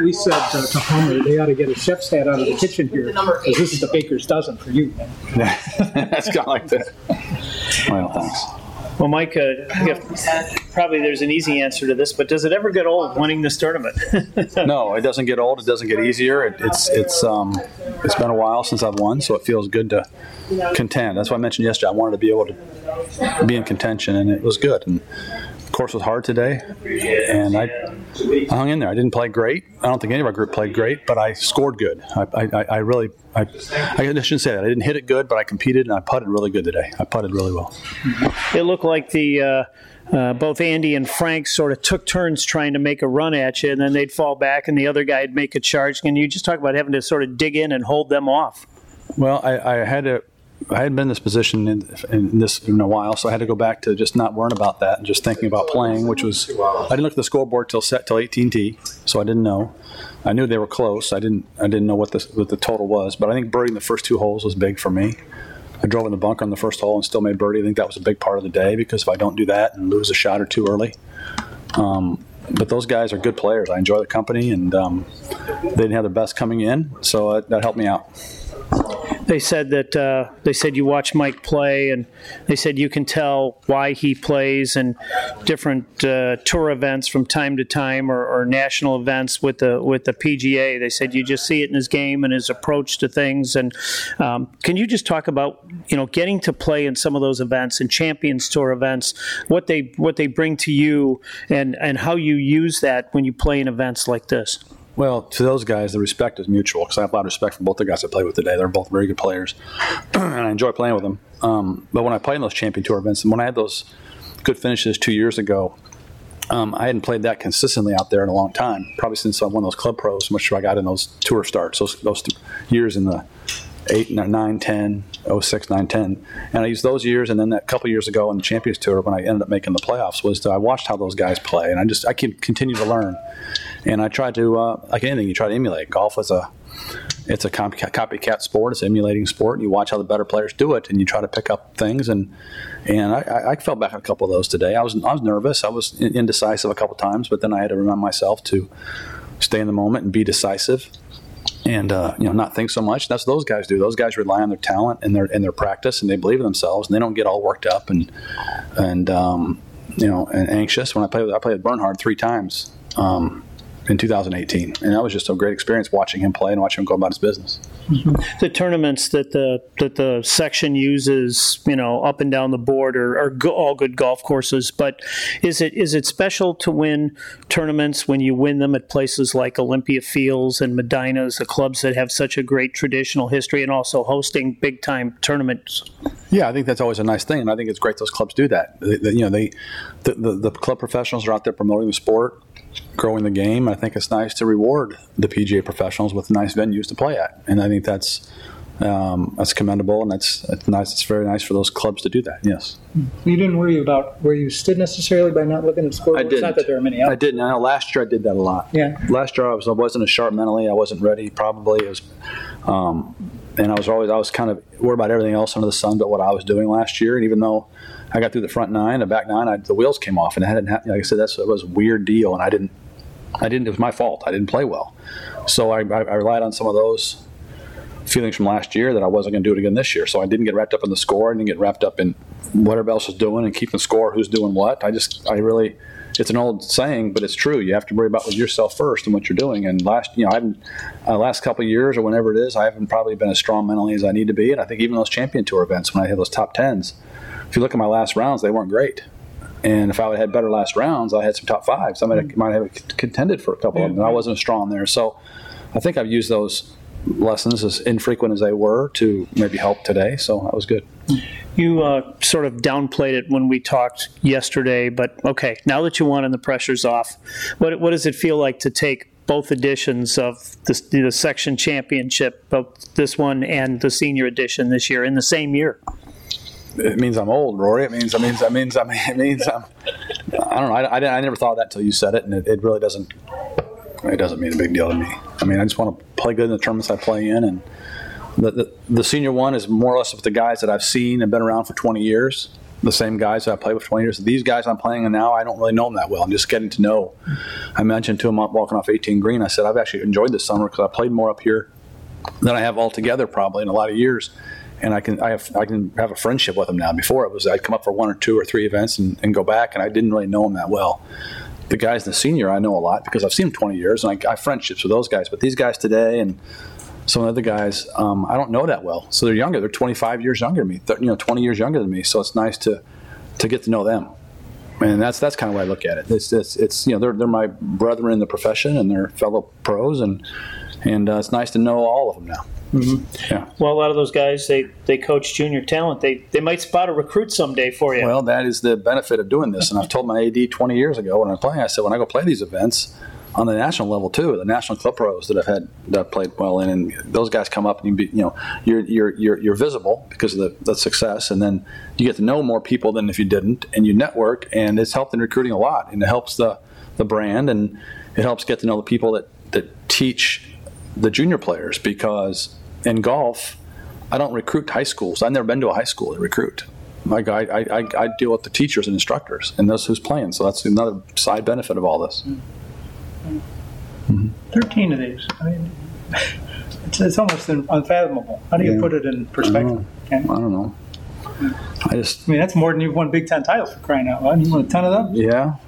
we said to Homer, they ought to get a chef's hat out of the kitchen here, because this is the baker's dozen for you. That's kind of like that. Well, thanks. Well, Mike, probably there's an easy answer to this, but does it ever get old winning this tournament? No, it doesn't get old. It doesn't get easier. It's been a while since I've won, so it feels good to contend. That's why I mentioned yesterday. I wanted to be able to be in contention, and it was good. And the course was hard today, and I hung in there. I didn't play great. I don't think any of our group played great, but I scored good. I shouldn't say that. I didn't hit it good, but I competed, and I putted really good today. I putted really well. It looked like both Andy and Frank sort of took turns trying to make a run at you, and then they'd fall back, and the other guy'd make a charge. Can you just talk about having to sort of dig in and hold them off? Well, I hadn't been in this position in a while, so I had to go back to just not worrying about that and just thinking about playing, which was, I didn't look at the scoreboard till 18T, so I didn't know. I knew they were close. I didn't know what the total was, but I think birdieing the first two holes was big for me. I drove in the bunker on the first hole and still made birdie. I think that was a big part of the day, because if I don't do that and lose a shot or two early. But those guys are good players. I enjoy the company, and they didn't have their best coming in, so that helped me out. They said you watch Mike play, and they said you can tell why he plays in different tour events from time to time, or national events with the PGA. They said you just see it in his game and his approach to things. And can you just talk about getting to play in some of those events and Champions Tour events, what they bring to you, and how you use that when you play in events like this? Well, to those guys, the respect is mutual, because I have a lot of respect for both the guys I play with today. They're both very good players, and I enjoy playing with them. But when I play in those Champion Tour events, and when I had those good finishes 2 years ago, I hadn't played that consistently out there in a long time, probably since I won those Club Pros, much I got in those tour starts, those years in the 8, 9, 10, 06, 9, 10. And I used those years, and then that couple years ago in the Champions Tour when I ended up making the playoffs, I watched how those guys play, and I continue to learn. And I try to, like anything, you try to emulate. Golf is it's a copycat sport. It's an emulating sport. You watch how the better players do it, and you try to pick up things. And I fell back on a couple of those today. I was nervous. I was indecisive a couple of times, but then I had to remind myself to stay in the moment and be decisive, and not think so much. That's what those guys do. Those guys rely on their talent and their practice, and they believe in themselves, and they don't get all worked up and anxious. When I played with Bernhard 3 times. In 2018, and that was just a great experience watching him play and watching him go about his business. Mm-hmm. The tournaments that the section uses, up and down the board, are all good golf courses. But is it special to win tournaments when you win them at places like Olympia Fields and Medinas, the clubs that have such a great traditional history, and also hosting big time tournaments? Yeah, I think that's always a nice thing, and I think it's great those clubs do that. The club professionals are out there promoting the sport, growing the game. I think it's nice to reward the PGA professionals with nice venues to play at, and I think that's commendable, and it's nice. It's very nice for those clubs to do that. Yes. You didn't worry about where you stood necessarily by not looking at the scoreboard. I didn't. It's not that there are many out. I didn't. I know last year I did that a lot. Yeah. Last year I wasn't as sharp mentally. I wasn't ready. Probably it was, and I was kind of worried about everything else under the sun but what I was doing last year. And even though I got through the front 9, the back 9, the wheels came off, and it hadn't. Like I said, it was a weird deal, and I didn't. It was my fault. I didn't play well. So I relied on some of those feelings from last year that I wasn't going to do it again this year. So I didn't get wrapped up in the score. I didn't get wrapped up in whatever else is doing and keeping score, who's doing what. It's an old saying, but it's true. You have to worry about yourself first and what you're doing. And last couple of years or whenever it is, I haven't probably been as strong mentally as I need to be. And I think even those Champion Tour events, when I had those top 10s, if you look at my last rounds, they weren't great. And if I would have had better last rounds, I had some top 5s. I might have contended for a couple of them, and I wasn't as strong there. So I think I've used those lessons, as infrequent as they were, to maybe help today. So that was good. You sort of downplayed it when we talked yesterday, but okay, now that you won and the pressure's off, what does it feel like to take both editions of the section championship, both this one and the senior edition this year, in the same year? It means I'm old, Rory. It means I'm. I don't know. I never thought of that until you said it, and it really doesn't. It doesn't mean a big deal to me. I mean, I just want to play good in the tournaments I play in, and the senior one is more or less with the guys that I've seen and been around for 20 years. the same guys that I played with 20 years. These guys I'm playing with now, I don't really know them that well. I'm just getting to know. I mentioned to them walking off 18 green, I said, I've actually enjoyed this summer because I played more up here than I have altogether probably in a lot of years. And I can have a friendship with them now. Before it was I'd come up for 1 or 2 or 3 events and go back, and I didn't really know them that well. The guys in the senior I know a lot because I've seen them 20 years, and I have friendships with those guys. But these guys today and some of the other guys, I don't know that well. So they're younger. They're 25 years younger than me, 20 years younger than me. So it's nice to get to know them. And that's kind of why I look at it. It's they're my brethren in the profession, and they're fellow pros, and it's nice to know all of them now. Mm-hmm. Yeah. Well, a lot of those guys, they coach junior talent. They might spot a recruit someday for you. Well, that is the benefit of doing this. And I've told my AD 20 years ago when I'm playing, I said, when I go play these events on the national level too, the national club pros that I've played well in, and those guys come up and you're visible because of the success, and then you get to know more people than if you didn't, and you network, and it's helped in recruiting a lot, and it helps the brand, and it helps get to know the people that teach the junior players, because in golf, I don't recruit high schools. I've never been to a high school to recruit. I deal with the teachers and instructors and those who's playing. So that's another side benefit of all this. Mm-hmm. 13 of these. I mean, it's almost unfathomable. How do you put it in perspective? I don't know. I mean, that's more than you've won Big Ten titles, for crying out loud. You won a ton of them? Yeah.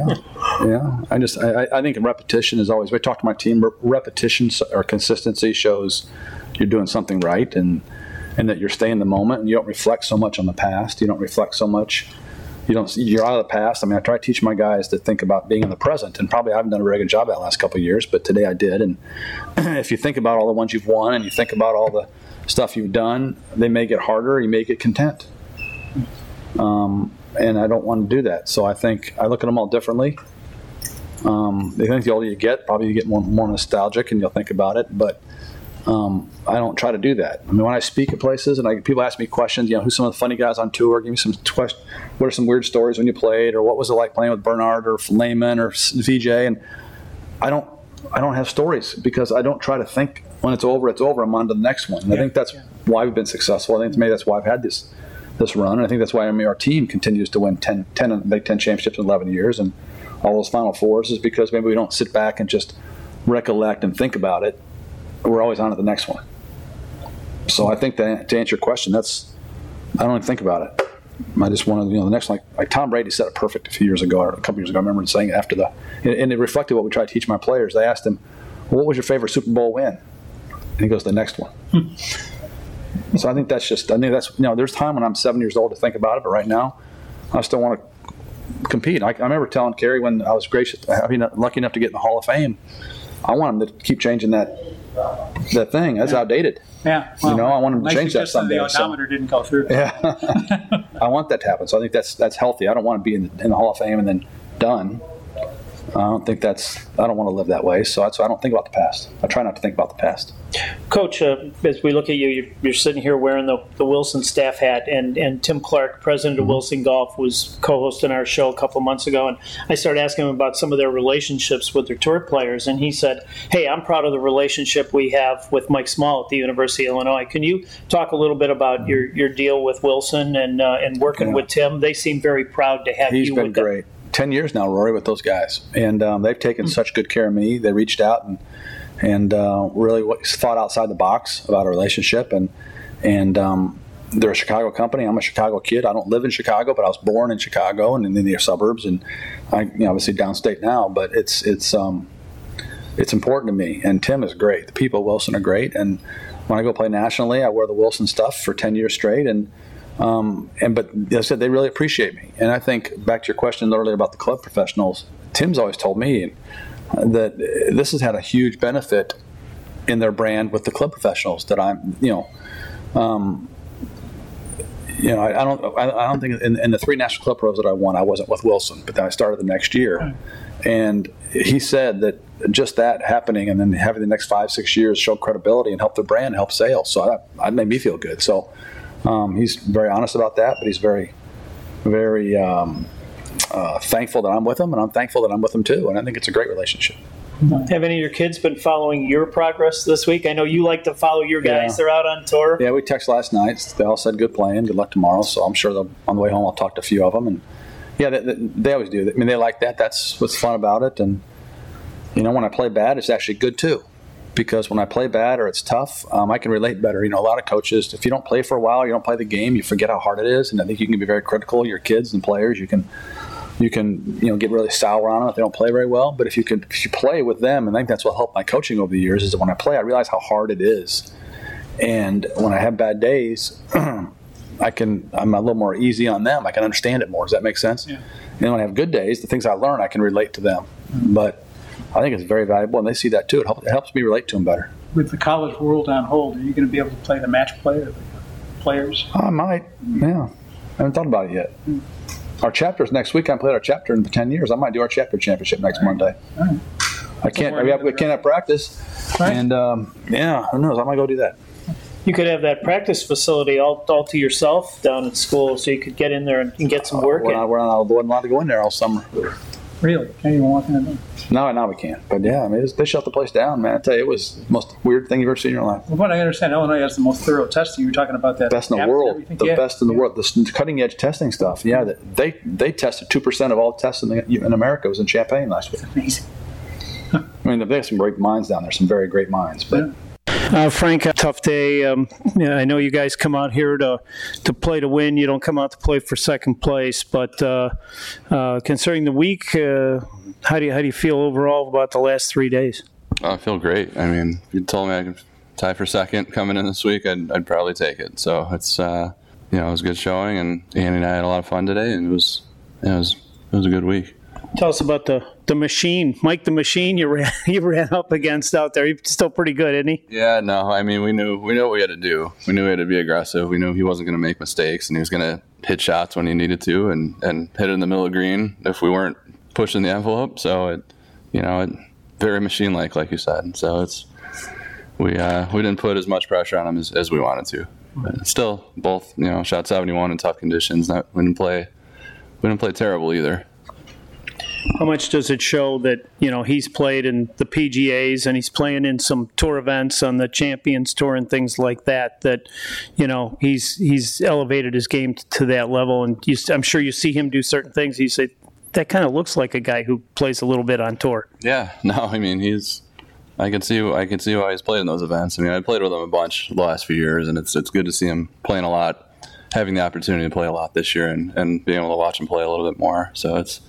I think repetition is always, I talk to my team, repetition or consistency shows you're doing something right, and that you're staying in the moment, and you don't reflect so much on the past. You don't reflect so much. You're out of the past. I mean, I try to teach my guys to think about being in the present, and probably I haven't done a very good job that last couple of years, but today I did. And if you think about all the ones you've won, and you think about all the stuff you've done, they may get harder, you may get content. And I don't want to do that. So I think I look at them all differently. They think the older you get, probably you get more nostalgic and you'll think about it. But I don't try to do that. I mean, when I speak at places and people ask me questions, who's some of the funny guys on tour? Give me some questions. What are some weird stories when you played? Or what was it like playing with Bernard or Lehman or VJ? And I don't have stories because I don't try to think when it's over, I'm on to the next one. And I think that's why we've been successful. I think maybe that's why I've had this run. And I think that's why our team continues to win 10 Big Ten championships in 11 years and all those Final Fours, is because maybe we don't sit back and just recollect and think about it. We're always on to the next one. So I think to answer your question, I don't even think about it. I just want to, the next one, like Tom Brady said it perfect a few years ago, or a couple years ago. I remember saying it after and it reflected what we try to teach my players. They asked him, well, what was your favorite Super Bowl win? And he goes, the next one. So I think that's there's time when I'm 7 years old to think about it, but right now I still want to compete. I remember telling Kerry when I was lucky enough to get in the Hall of Fame, I want him to keep changing that thing. That's outdated. Yeah. Well, I want him to change that someday. The odometer didn't go through. Yeah. I want that to happen. So I think that's healthy. I don't want to be in the Hall of Fame and then done. I don't want to live that way. So I don't think about the past. I try not to think about the past. Coach, as we look at you're sitting here wearing the Wilson staff hat, and Tim Clark, president of Wilson Golf, was co-hosting our show a couple of months ago, and I started asking him about some of their relationships with their tour players, and he said, hey, I'm proud of the relationship we have with Mike Small at the University of Illinois. Can you talk a little bit about your deal with Wilson and working with Tim? They seem very proud to have you with them. He's been great. 10 years now, Rory, with those guys, and they've taken such good care of me. They reached out and really thought outside the box about a relationship, and they're a Chicago company. I'm a Chicago kid. I don't live in Chicago, but I was born in Chicago and in the suburbs, and I obviously downstate now. But it's important to me. And Tim is great. The people at Wilson are great. And when I go play nationally, I wear the Wilson stuff for 10 years straight. But as I said, they really appreciate me. And I think back to your question earlier about the club professionals, Tim's always told me that this has had a huge benefit in their brand with the club professionals. That I don't think in the 3 national club pros that I won, I wasn't with Wilson, but then I started the next year. And he said that just that happening and then having the next 5-6 years show credibility and help the brand, help sales. So that made me feel good. So he's very honest about that, but he's very, very thankful that I'm with him, and I'm thankful that I'm with him too. And I think it's a great relationship. Have any of your kids been following your progress this week? I know you like to follow your guys. Yeah. They're out on tour. Yeah, we texted last night. They all said good playing, good luck tomorrow. So I'm sure on the way home I'll talk to a few of them. And yeah, they always do. I mean, they like that. That's what's fun about it. And when I play bad, it's actually good too, because when I play bad or it's tough, I can relate better. A lot of coaches, if you don't play for a while, you don't play the game, you forget how hard it is. And I think you can be very critical of your kids and players. You can get really sour on them if they don't play very well. But if you play with them, and I think that's what helped my coaching over the years, is that when I play, I realize how hard it is. And when I have bad days, I'm a little more easy on them. I can understand it more. Does that make sense? Yeah. And when I have good days, the things I learn, I can relate to them. Mm-hmm. But I think it's very valuable, and they see that too. It helps me relate to them better. With the college world on hold, are you going to be able to play the match play or the players? I might, yeah. I haven't thought about it yet. Mm-hmm. Our chapter's next week. I played our chapter in 10 years. I might do our chapter championship next Monday. All right. We can't have practice. Right. And, who knows? I might go do that. You could have that practice facility all to yourself down at school, so you could get in there and get some work in. We're not allowed to go in there all summer. Really? Can't even walk in there? No, we can't. But yeah, I mean, they shut the place down, man. I tell you, it was the most weird thing you've ever seen in your life. Well, what I understand, Illinois has the most thorough testing. You're talking about that. Best in the world. Best in the world. The cutting edge testing stuff. Yeah, they tested 2% of all tests in America was in Champaign last week. That's amazing. I mean, they have some great minds down there, some very great minds. But. Yeah. Frank, a tough day. I know you guys come out here to play to win. You don't come out to play for second place. But considering the week, how do you feel overall about the last 3 days? I feel great. I mean, if you told me I could tie for second coming in this week, I'd probably take it. So it's it was a good showing, and Andy and I had a lot of fun today, and it was a good week. Tell us about the machine, Mike the Machine. You ran up against out there. He's still pretty good, isn't he? Yeah, no. I mean, we knew what we had to do. We knew we had to be aggressive. We knew he wasn't going to make mistakes, and he was going to hit shots when he needed to, and hit it in the middle of green if we weren't pushing the envelope. So very machine-like you said. So we didn't put as much pressure on him as we wanted to. But still, both shot 71 in tough conditions. We didn't play terrible either. How much does it show that he's played in the PGAs and he's playing in some tour events on the Champions Tour and things like that? That he's elevated his game to that level, and I'm sure you see him do certain things. You say that kind of looks like a guy who plays a little bit on tour. Yeah, no, I mean I can see why he's played in those events. I mean, I played with him a bunch the last few years, and it's good to see him playing a lot, having the opportunity to play a lot this year, and being able to watch him play a little bit more. So it's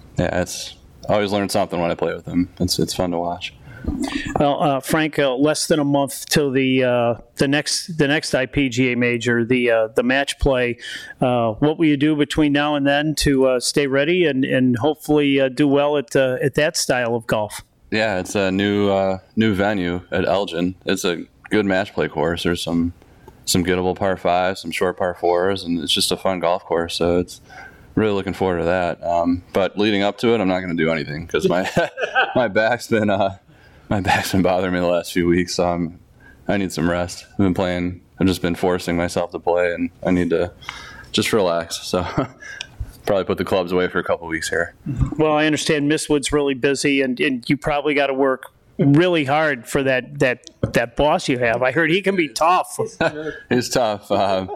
I always learn something when I play with him. It's fun to watch. Well, Frank, less than a month till the next IPGA major, the match play. What will you do between now and then to stay ready and hopefully do well at that style of golf? Yeah, it's a new venue at Elgin. It's a good match play course. There's some gettable par 5s, some short par 4s, and it's just a fun golf course. So it's really looking forward to that. But leading up to it, I'm not going to do anything because my back's been bothering me the last few weeks. So I need some rest. I've just been forcing myself to play, and I need to just relax. So probably put the clubs away for a couple of weeks here. Well, I understand Mistwood's really busy, and you probably got to work really hard for that boss you have. I heard he can be tough. He's tough.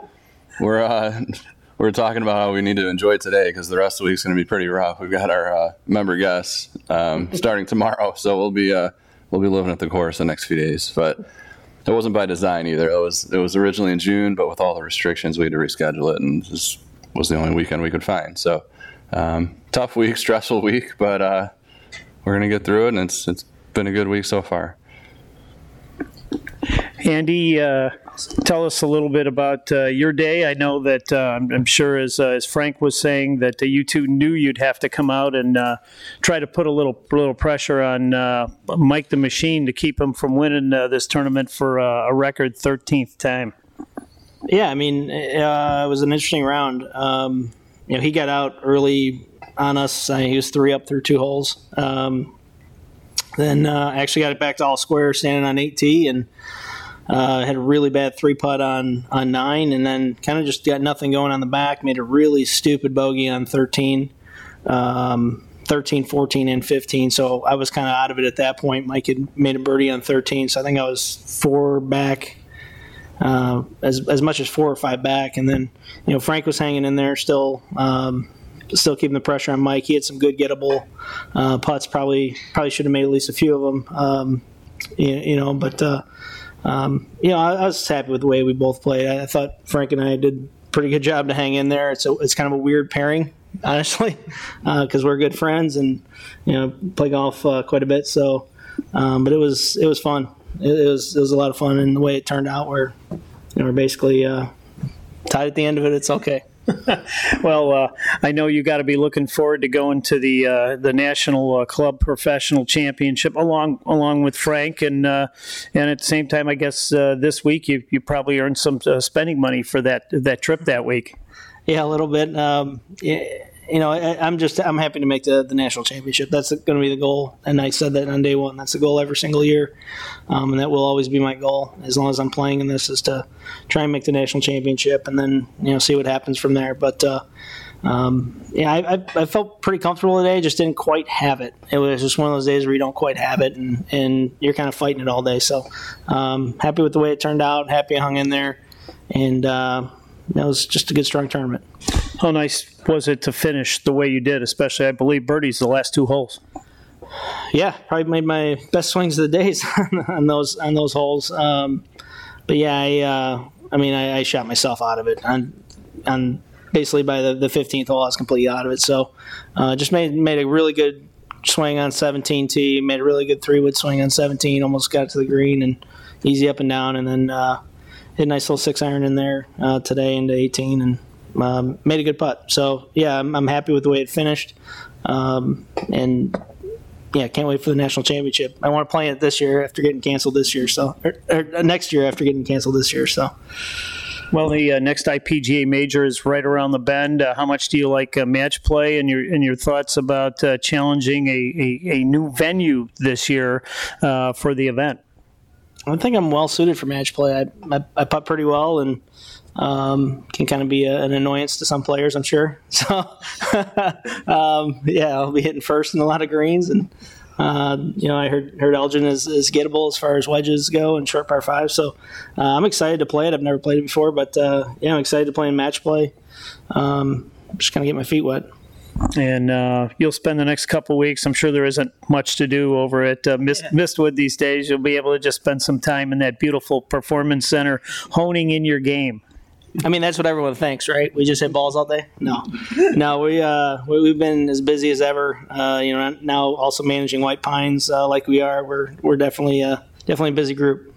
We're talking about how we need to enjoy today because the rest of the week's going to be pretty rough. We've got our member guests starting tomorrow, so we'll be living at the course the next few days. But it wasn't by design either. It was originally in June, but with all the restrictions, we had to reschedule it, and this was the only weekend we could find. So tough week, stressful week, but we're going to get through it, and it's been a good week so far. Andy, tell us a little bit about your day. I know that I'm sure, as Frank was saying, that you two knew you'd have to come out and try to put a little pressure on Mike the Machine to keep him from winning this tournament for a record 13th time. Yeah, I mean, it was an interesting round. He got out early on us. He was 3 up through 2 holes. Then actually got it back to all square, standing on 8T, and had a really bad 3-putt on 9, and then kind of just got nothing going on the back. Made a really stupid bogey on 13. 13, 14, and 15. So I was kind of out of it at that point. Mike had made a birdie on 13, so I think I was 4 back, as much as 4 or 5 back. And then, Frank was hanging in there still keeping the pressure on Mike. He had some good gettable putts. Probably should have made at least a few of them. But I was happy with the way we both played. I thought Frank and I did a pretty good job to hang in there. It's kind of a weird pairing, honestly, because we're good friends and play golf quite a bit. So, but it was fun. It was a lot of fun, and the way it turned out, we're basically tied at the end of it. It's okay. Well, I know you got to be looking forward to going to the National Club Professional Championship along with Frank, and at the same time, I guess this week you probably earned some spending money for that trip that week. Yeah, a little bit. I'm happy to make the national championship. That's going to be the goal, and I said that on day one. That's the goal every single year, and that will always be my goal as long as I'm playing in this, is to try and make the national championship, and then see what happens from there. But I felt pretty comfortable today. Just didn't quite have it. It was just one of those days where you don't quite have it, and you're kind of fighting it all day. So happy with the way it turned out. Happy I hung in there, and that was just a good, strong tournament. How nice was it to finish the way you did, especially, I believe, birdies the last 2 holes? Yeah, probably made my best swings of the days on those holes. But yeah, I shot myself out of it. On basically by the 15th hole, I was completely out of it. So just made a really good swing on 17 tee, made a really good 3-wood swing on 17, almost got to the green and easy up and down, and then hit a nice little 6-iron in there today into 18 and made a good putt. So, yeah, I'm happy with the way it finished. And, yeah, can't wait for the national championship. I want to play it this year after getting canceled this year. So, or next year after getting canceled this year. So, well, the next IPGA major is right around the bend. How much do you like match play, and your thoughts about challenging a new venue this year for the event? I think I'm well suited for match play. I putt pretty well and can kind of be an annoyance to some players, I'm sure. So, I'll be hitting first in a lot of greens. And, I heard Elgin is gettable as far as wedges go and short par 5. So I'm excited to play it. I've never played it before, but I'm excited to play in match play. Just kind of get my feet wet. And you'll spend the next couple of weeks. I'm sure there isn't much to do over at Mistwood these days. You'll be able to just spend some time in that beautiful performance center, honing in your game. I mean, that's what everyone thinks, right? We just hit balls all day. No, we've been as busy as ever. Now also managing White Pines like we are. We're definitely a busy group.